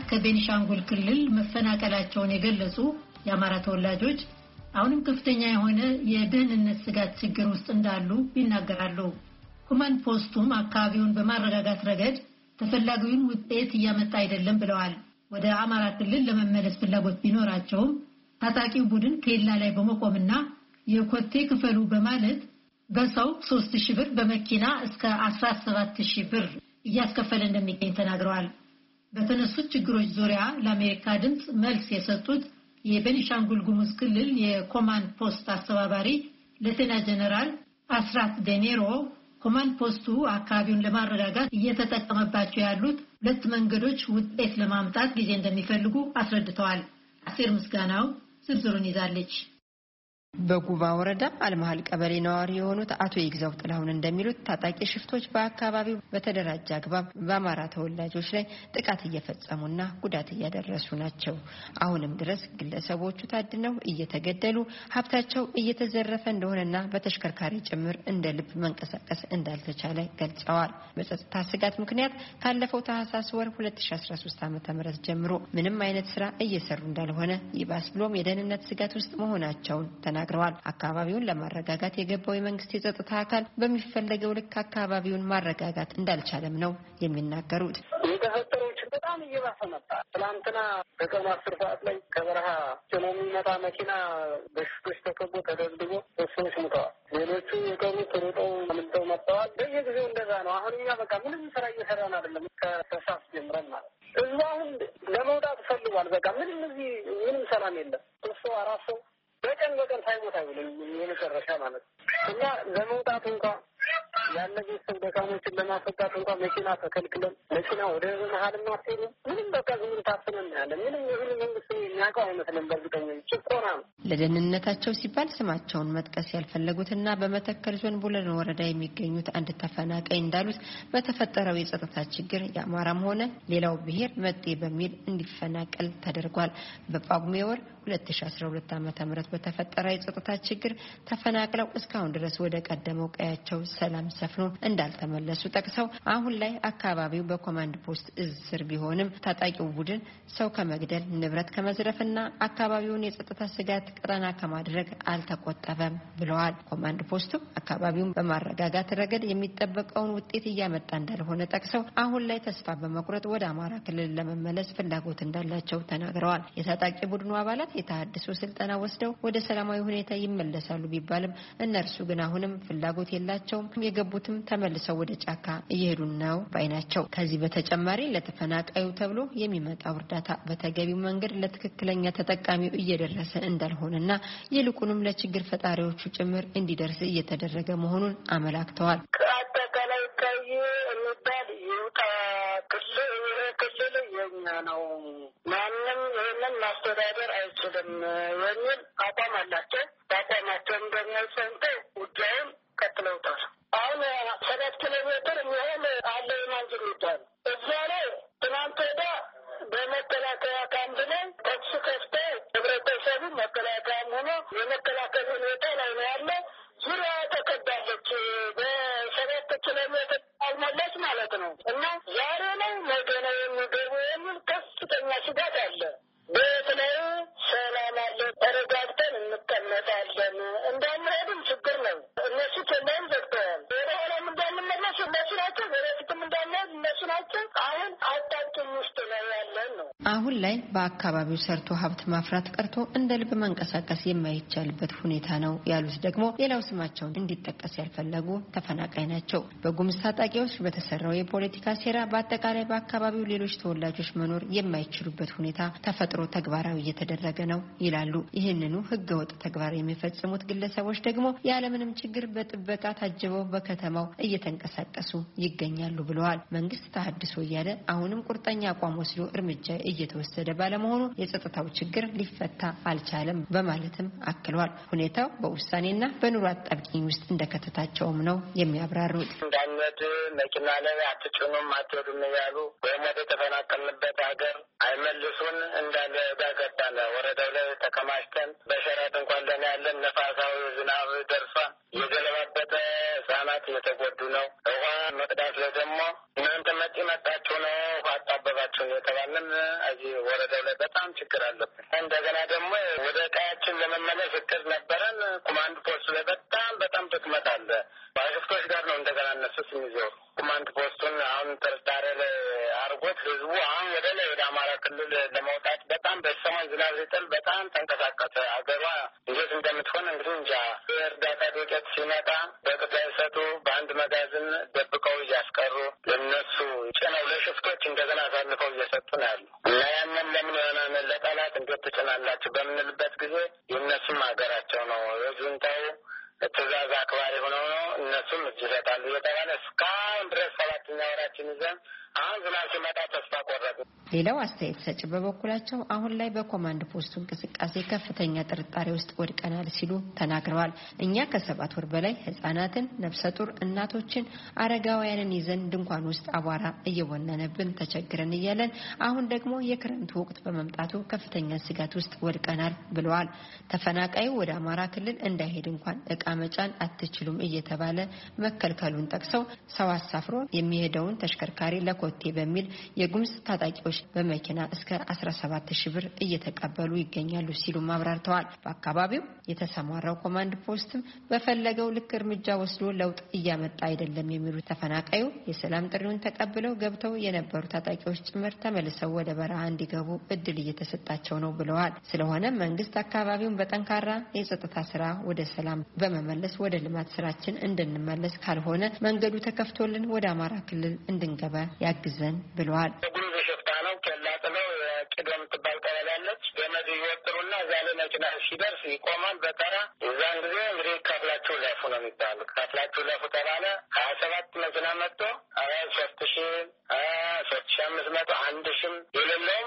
ከቤኒሻንጉል ክልል መፈናቀላቸውን የገለጹ የአማራ ተወላጆች አሁንም ከፍተኛ የሆነ የደህንነት ስጋት ችግር ውስጥ እንዳሉ ይናገራሉ። ኮማንድ ፖስቱም አካባቢውን በማረጋጋት ረገድ ተፈላጊውን ውጤት እያመጣ አይደለም ብለዋል። ወደ አማራ ክልል ለመመለስ ፍላጎት ቢኖራቸውም ታጣቂው ቡድን ኬላ ላይ በመቆምና የኮቴ ክፈሉ በማለት በሰው 3000 ብር በመኪና እስከ 17000 ብር እያስከፈለ እንደሚገኝ ተናግረዋል። በተነሱት ችግሮች ዙሪያ ለአሜሪካ ድምጽ መልስ የሰጡት የቤኒሻንጉል ጉሙዝ ክልል የኮማንድ ፖስት አስተባባሪ ሌተና ጀነራል አስራት ዴኔሮ ኮማንድ ፖስቱ አካባቢውን ለማረጋጋት እየተጠቀመባቸው ያሉት ሁለት መንገዶች ውጤት ለማምጣት ጊዜ እንደሚፈልጉ አስረድተዋል። አሴር ምስጋናው ዝርዝሩን ይዛለች። በጉባ ወረዳ አልመሃል ቀበሌ ነዋሪ የሆኑት አቶ ይግዛው ጥላሁን እንደሚሉት ታጣቂ ሽፍቶች በአካባቢው በተደራጀ አግባብ በአማራ ተወላጆች ላይ ጥቃት እየፈጸሙና ጉዳት እያደረሱ ናቸው። አሁንም ድረስ ግለሰቦቹ ታድነው እየተገደሉ ሀብታቸው እየተዘረፈ እንደሆነና በተሽከርካሪ ጭምር እንደ ልብ መንቀሳቀስ እንዳልተቻለ ገልጸዋል። በጸጥታ ስጋት ምክንያት ካለፈው ታህሳስ ወር 2013 ዓ.ም ጀምሮ ምንም አይነት ስራ እየሰሩ እንዳልሆነ ይባስ ብሎም የደህንነት ስጋት ውስጥ መሆናቸውን ተናግረዋል። አካባቢውን ለማረጋጋት የገባው የመንግስት የጸጥታ አካል በሚፈለገው ልክ አካባቢውን ማረጋጋት እንዳልቻለም ነው የሚናገሩት። በጣም እየባሰ መጣ። ትናንትና በቀኑ 10 ሰዓት ላይ ከበረሃ ጭኖ የሚመጣ መኪና በሽቶች ተከቦ ተደብድቦ ሰዎች ሞተዋል። ሌሎቹ የቀሩት ሮጠው አምልጠው መጥተዋል። በየጊዜው እንደዛ ነው። አሁን እኛ በቃ ምንም ስራ እየሰራን አይደለም። ከሰሳስ ጀምረን ማለት እዛ አሁን ለመውጣት ፈልጓል። በቃ ምንም ሰላም የለም። እሱ አራሶ በቀን ሳይሞት አይውልም የመጨረሻ ማለት እና ለመውጣት እንኳን ያለ ቤተሰብ ደካሞችን ለማስወጣት እንኳን መኪና ተከልክለን መኪና ወደ መሀል ማስሄዱ ምንም በቃ ዝም ታፍነን ያለ ምንም መንግስት የሚያውቀው አይመስልም። በእርግጠኝነት ጭቆና ነው። ለደህንነታቸው ሲባል ስማቸውን መጥቀስ ያልፈለጉትና በመተከል ዞን ቡለን ወረዳ የሚገኙት አንድ ተፈናቃይ እንዳሉት በተፈጠረው የጸጥታ ችግር የአማራም ሆነ ሌላው ብሔር መጤ በሚል እንዲፈናቀል ተደርጓል። በጳጉሜ ወር 2012 ዓ.ም በተፈጠረ የጸጥታ ችግር ተፈናቅለው እስካሁን ድረስ ወደ ቀደመው ቀያቸው ሰላም ሰፍኖ እንዳልተመለሱ ጠቅሰው አሁን ላይ አካባቢው በኮማንድ ፖስት ስር ቢሆንም ታጣቂው ቡድን ሰው ከመግደል ንብረት ከመዝረፍና አካባቢውን የጸጥታ ስጋት ቀጠና ከማድረግ አልተቆጠበም ብለዋል። ኮማንድ ፖስቱ አካባቢውን በማረጋጋት ረገድ የሚጠበቀውን ውጤት እያመጣ እንዳልሆነ ጠቅሰው አሁን ላይ ተስፋ በመቁረጥ ወደ አማራ ክልል ለመመለስ ፍላጎት እንዳላቸው ተናግረዋል። የታጣቂ ቡድኑ አባላት የተሃድሶ ስልጠና ወስደው ወደ ሰላማዊ ሁኔታ ይመለሳሉ ቢባልም እነርሱ ግን አሁንም ፍላጎት የላቸውም። የገቡትም ተመልሰው ወደ ጫካ እየሄዱ ነው ባይናቸው። ከዚህ በተጨማሪ ለተፈናቃዩ ተብሎ የሚመጣው እርዳታ በተገቢው መንገድ ለትክክለኛ ተጠቃሚው እየደረሰ እንዳልሆነና ይልቁንም ለችግር ፈጣሪዎቹ ጭምር እንዲደርስ እየተደረገ መሆኑን አመላክተዋል። አጠቃላይ ቀይ የሚባል ይውጣ ክልል የኛ ነው፣ ማንም ይህንን ማስተዳደር አይችልም የሚል አቋም አላቸው። በአቋማቸው እንደሚያሰንተው ውጊያውን ቀጥለውታል። አሁን 7 ኪሎ ሜትር የሚሆን አለ የማንዝ የሚባል እዛ ላይ ትናንት ወዲያ በመከላከያ ካምፕ ላይ ተኩስ ከፍተው ህብረተሰቡ መከላከያም ሆኖ የመከላከል ሁኔታ ላይ ነው ያለ። ዙሪያ ተከባለች። በ7 ኪሎ ሜትር አልሞላች ማለት ነው እና ዛሬ ላይ ነገ ነው የሚገቡ የሚል ከፍተኛ ስጋት አለ። በተለይ ሰላም አለ፣ ተረጋግተን እንቀመጣለን። እንዳንሄድም ችግር ነው። እነሱ ከላይም ዘግተዋል። ወደኋላም እንዳንመለስ እነሱ ናቸው፣ ወደፊትም እንዳንሄድ እነሱ ናቸው። አሁን አጣብቂኝ ውስጥ ነው ያለን ነው። አሁን ላይ በአካባቢው ሰርቶ ሀብት ማፍራት ቀርቶ እንደ ልብ መንቀሳቀስ የማይቻልበት ሁኔታ ነው ያሉት ደግሞ ሌላው ስማቸውን እንዲጠቀስ ያልፈለጉ ተፈናቃይ ናቸው። በጉምዝ ታጣቂዎች በተሰራው የፖለቲካ ሴራ በአጠቃላይ በአካባቢው ሌሎች ተወላጆች መኖር የማይችሉበት ሁኔታ ተፈጥሮ ተግባራዊ እየተደረገ ነው ይላሉ። ይህንኑ ህገወጥ ተግባር የሚፈጽሙት ግለሰቦች ደግሞ ያለምንም ችግር በጥበቃ ታጅበው በከተማው እየተንቀሳቀሱ ይገኛሉ ብለዋል። መንግስት ተሐድሶ እያለ አሁንም ቁርጠኛ አቋም ወስዶ እርምጃ እየተወሰደ ባለመሆኑ የጸጥታው ችግር ሊፈታ አልቻለም በማለትም አክለዋል። ሁኔታው በውሳኔና በኑሮ አጣብቂኝ ውስጥ እንደከተታቸውም ነው የሚያብራሩት። እንዳንሄድ መኪና ላይ አትጭኑም አትሄዱም እያሉ ወይም ወደ ተፈናቀልንበት ሀገር አይመልሱን እንዳለ ዳገባለ ወረዳው ላይ ተከማችተን በሸራት እንኳን ለኔ ያለን ነፋሳዊ ዝናብ ደርሷል። የገለባበጠ ህጻናት እየተጎዱ ነው። ውሃ መቅዳት ላይ ደግሞ እናንተ መጣችሁ ነው አጣበባቸው የተባለን እዚህ ወረዳው ላይ በጣም ችግር አለብን። እንደገና ደግሞ ወደ ቀያችን ለመመለስ እቅድ ነበረን። ኮማንድ ፖስት ላይ በጣም ድክመት አለ። ባለሽፍቶች ጋር ነው እንደገና እነሱ የሚዞሩ ኮማንድ ፖስቱን አሁን ጥርጣሬ ላይ አድርጎት ህዝቡ አሁን ወደ አማራ ክልል ለመውጣት በጣም በሰሞን ዝናብ ሲጥል በጣም ተንቀሳቀሰ። አገሯ እንዴት እንደምትሆን እንግዲህ እንጃ። የእርዳታ ዱቄት ሲመጣ በቅጣ ይሰጡ በአንድ መጋዘን ደብቀው እያስቀሩ ለነሱ ጭነው ለሽፍቶች እንደገና አሳልፈው እየሰጡ ነው ያሉ እና ያንን ለምን የሆነ ለጠላት እንዴት ትጭናላችሁ በምንልበት ጊዜ የእነሱም ሀገራቸው ነው የጁንታው ትእዛዝ አክባሪ ሆነው ነው እነሱም እጅ ይሰጣሉ እየተባለ እስካሁን ድረስ 7ኛ ወራችን ይዘን አሁን ዝናብ ሲመጣ ተስፋ ቆረጡ። ሌላው አስተያየት ሰጭ በበኩላቸው አሁን ላይ በኮማንድ ፖስቱ እንቅስቃሴ ከፍተኛ ጥርጣሬ ውስጥ ወድቀናል ሲሉ ተናግረዋል። እኛ ከ7 ወር በላይ ህጻናትን፣ ነፍሰ ጡር እናቶችን፣ አረጋውያንን ይዘን ድንኳን ውስጥ አቧራ እየወነነብን ተቸግረን እያለን አሁን ደግሞ የክረምቱ ወቅት በመምጣቱ ከፍተኛ ስጋት ውስጥ ወድቀናል ብለዋል። ተፈናቃዩ ወደ አማራ ክልል እንዳይሄድ እንኳን እቃ መጫን አትችሉም እየተባለ መከልከሉን ጠቅሰው ሰው አሳፍሮ የሚሄደውን ተሽከርካሪ ለኮቴ በሚል የጉምዝ ታጣቂዎች በመኪና እስከ 17,000 ብር እየተቀበሉ ይገኛሉ ሲሉ አብራርተዋል። በአካባቢው የተሰማራው ኮማንድ ፖስትም በፈለገው ልክ እርምጃ ወስዶ ለውጥ እያመጣ አይደለም የሚሉት ተፈናቃዩ የሰላም ጥሪውን ተቀብለው ገብተው የነበሩ ታጣቂዎች ጭምር ተመልሰው ወደ በረሃ እንዲገቡ እድል እየተሰጣቸው ነው ብለዋል። ስለሆነ መንግስት አካባቢውን በጠንካራ የጸጥታ ስራ ወደ ሰላም በመመለስ ወደ ልማት ስራችን እንድንመለስ ካልሆነ መንገዱ ተከፍቶልን ወደ አማራ ክልል እንድንገባ ያግዘን ብለዋል። ቅደም ትባል ቀበላለች ገመድ ይወጥሩና እዛ ላይ መኪና ሲደርስ ይቆማል በተራ። የዛን ጊዜ እንግዲህ ከፍላችሁ ለፉ ነው የሚባሉ። ከፍላችሁ ለፉ ተባለ 27 መኪና መጥቶ 3,000 3,500 1,000 የሌለውም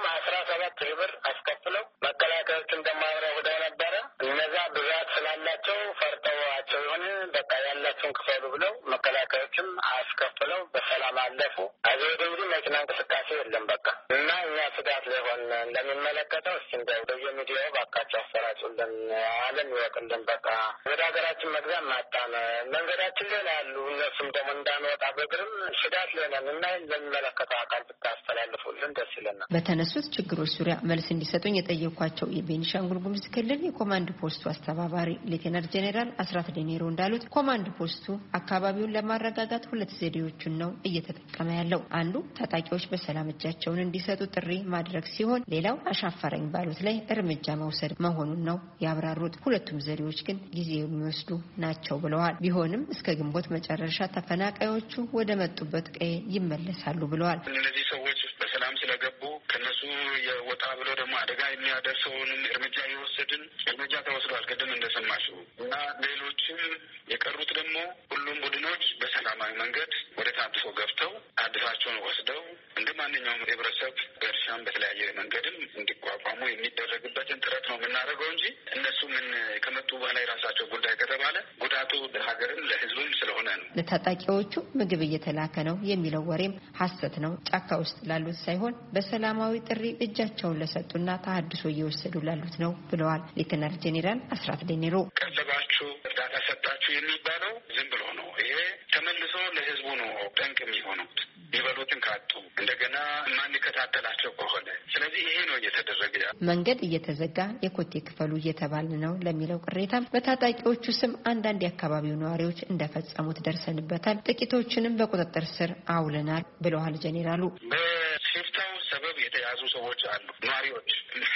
17,000 ብር አስከፍለው መከላከያዎችን ደግሞ አብረው ሄደው ነበረ። እነዛ ብዛት ስላላቸው ፈርተዋቸው ይሆን በቃ ያላቸውን ክፈሉ ብለው መከላከያዎችም አስከፍለው በሰላም አለፉ። አዘው እንግዲህ መኪና እንቅስቃሴ የለም በቃ እና እኛ ስጋት ሊሆን ለሚመለከተው እስቲ እንደው በየሚዲያው ባካቸው አሰራጩልን፣ ዓለም ይወቅልን። በቃ ወደ ሀገራችን መግዛት ማጣን መንገዳችን ላይ ያሉ እነሱም ደግሞ እንዳንወጣ በግርም ስጋት ሊሆነን እና ለሚመለከተው አካል ብታስተላልፉልን ደስ ይለናል። በተነሱት ችግሮች ዙሪያ መልስ እንዲሰጡኝ የጠየኳቸው የቤኒሻንጉል ጉሙዝ ክልል የኮማንድ ፖስቱ አስተባባሪ ሌተናንት ጄኔራል አስራት ዴኔሮ እንዳሉት ኮማንድ ፖስቱ አካባቢውን ለማረጋጋት 2 ዘዴዎችን ነው እየተጠቀመ ያለው። አንዱ ታጣቂዎች በሰላም እጃቸውን እንዲሰጡ ጥሪ ማድረግ ሲሆን ሌላው አሻፈረኝ ባሉት ላይ እርምጃ መውሰድ መሆኑን ነው ያብራሩት። ሁለቱም ዘዴዎች ግን ጊዜ የሚወስዱ ናቸው ብለዋል። ቢሆንም እስከ ግንቦት መጨረሻ ተፈናቃዮቹ ወደ መጡበት ቀዬ ይመለሳሉ ብለዋል። እነዚህ ሰዎች በሰላም ስለገቡ ከነሱ የወጣ ብሎ ደግሞ አደጋ የሚያደርሰውንም እርምጃ የወሰድን እርምጃ ተወስዷል። ቅድም እንደሰማችሁ እና ሌሎችም የቀሩት ደግሞ ሁሉም ቡድኖች በሰላማዊ መንገድ ወደ ታድሶ ገብተው ታድሳቸውን ወስደው እንደ ማንኛውም ህብረተሰብ በእርሻም በተለያየ መንገድም እንዲቋቋሙ የሚደረግበትን ጥረት ነው የምናደርገው እንጂ እነሱ ምን ከመጡ በኋላ የራሳቸው ጉዳይ ከተባለ ጉዳቱ ለሀገርም ለህዝብም ስለሆነ ነው። ለታጣቂዎቹ ምግብ እየተላከ ነው የሚለው ወሬም ሐሰት ነው። ጫካ ውስጥ ላሉት ሳይሆን በሰላማዊ ጥሪ እጃቸውን ለሰጡና ተሐድሶ እየወሰዱ ላሉት ነው ብለዋል ሌተናንት ጄኔራል አስራት ዴኔሮ። ቀለባችሁ እርዳታ ሰጣችሁ የሚባለው ዝም ብሎ ነው። ይሄ ተመልሶ ለህዝቡ ነው ጠንቅ የሚሆነው የሚበሉትን ካጡ እንደገና ማንከታተላቸው ከሆነ። ስለዚህ ይሄ ነው እየተደረገ ያለው። መንገድ እየተዘጋ የኮቴ ክፈሉ እየተባለ ነው ለሚለው ቅሬታ በታጣቂዎቹ ስም አንዳንድ የአካባቢው ነዋሪዎች እንደፈጸሙት ደርሰንበታል፣ ጥቂቶችንም በቁጥጥር ስር አውለናል ብለዋል ጄኔራሉ። በሽፍታው ሰበብ የተያዙ ሰዎች አሉ። ነዋሪዎች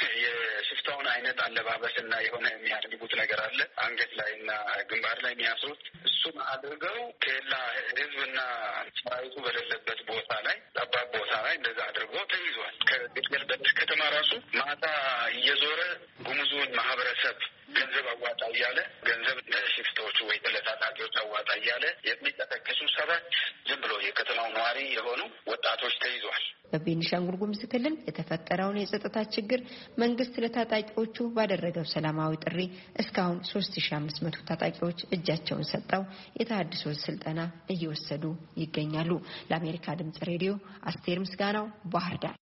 የሽፍታውን አይነት አለባበስና የሆነ የሚያደርጉት ነገር አለ አንገት ላይና ግንባር ላይ የሚያስሩት እሱም አድርገው ከላ ህዝብና ሰራዊቱ በሌለበት ቦታ ላይ ጠባብ ቦታ ላይ እንደዛ አድርገው ተይዟል። ከግልገልበት ከተማ ራሱ ማታ እየዞረ ጉሙዙን ማህበረሰብ ገንዘብ አዋጣ እያለ ገንዘብ ለሽፍቶቹ ወይ ለታጣቂዎች አዋጣ እያለ የሚጠቀሱ 7 ዝም ብሎ የከተማው ነዋሪ የሆኑ ወጣቶች ተይዟል። በቤኒሻንጉል ጉሙዝ ክልል የተፈጠረውን የጸጥታ ችግር መንግስት ለታጣቂዎቹ ባደረገው ሰላማዊ ጥሪ እስካሁን 3500 ታጣቂዎች እጃቸውን ሰጠው የተሐድሶ ስልጠና እየወሰዱ ይገኛሉ። ለአሜሪካ ድምጽ ሬዲዮ አስቴር ምስጋናው ባህር ዳር።